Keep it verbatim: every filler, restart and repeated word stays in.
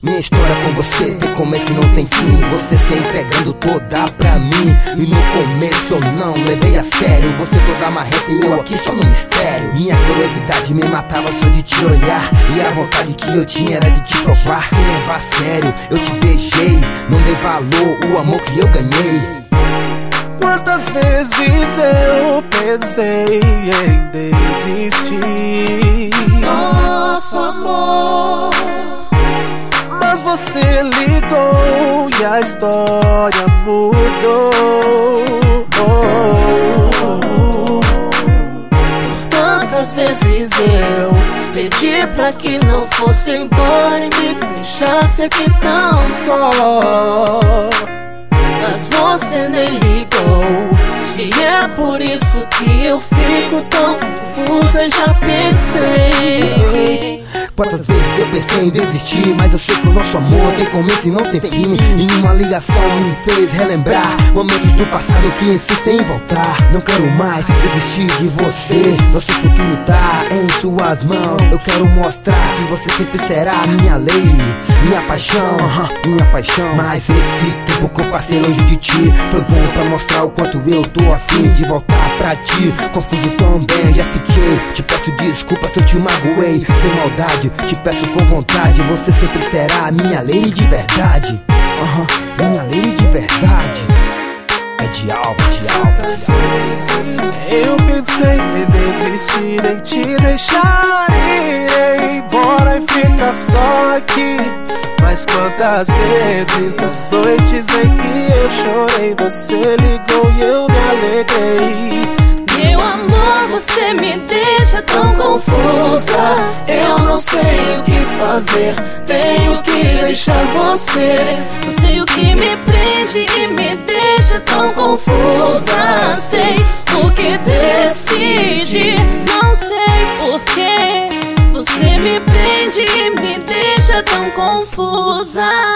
Minha história com você tem começo e não tem fim. Você se entregando toda pra mim. E no começo eu não levei a sério. Você toda marreta e eu aqui só no mistério. Minha curiosidade me matava só de te olhar. E a vontade que eu tinha era de te provar. Sem levar a sério, eu te beijei. Não dei valor, o amor que eu ganhei. Quantas vezes eu pensei em desistir, nosso amor, mas você ligou e a história mudou. Tantas vezes eu pedi pra que não fosse embora e me deixasse aqui tão só, mas você nem ligou. E é por isso que eu fico tão confusa e já pensei. Quantas vezes eu pensei em desistir, mas eu sei que o nosso amor tem começo e não tem fim. E uma ligação me fez relembrar momentos do passado que insistem em voltar. Não quero mais desistir de você, nosso futuro tá em suas mãos. Eu quero mostrar que você sempre será minha lady, minha paixão, minha paixão. Mas esse tempo que eu passei longe de ti foi bom pra mostrar o quanto eu tô afim de voltar pra ti. Confuso também, já fiquei. Te peço desculpa se eu te magoei. Sem maldade, te peço com vontade. Você sempre será a minha lady de verdade. Aham, uhum, minha lady de verdade. É de alma, de alma. Eu pensei em desistir, em te deixar ir embora e ficar só aqui. Mas quantas vezes nas noites em que eu chorei, você ligou e eu me alegrei. Meu amor, você me deixa tão confusa. Eu não sei o que fazer, tenho que deixar você. Não sei o que me prende e me deixa tão confusa. Sei o que decide, não sei porquê. Você me prende e me deixa tão confusa.